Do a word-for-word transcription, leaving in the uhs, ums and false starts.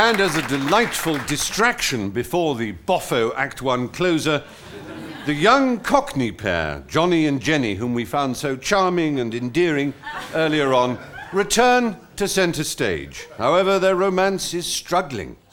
And as a delightful distraction before the Boffo Act One closer, the young Cockney pair, Johnny and Jenny, whom we found so charming and endearing earlier on, return to centre stage. However, their romance is struggling.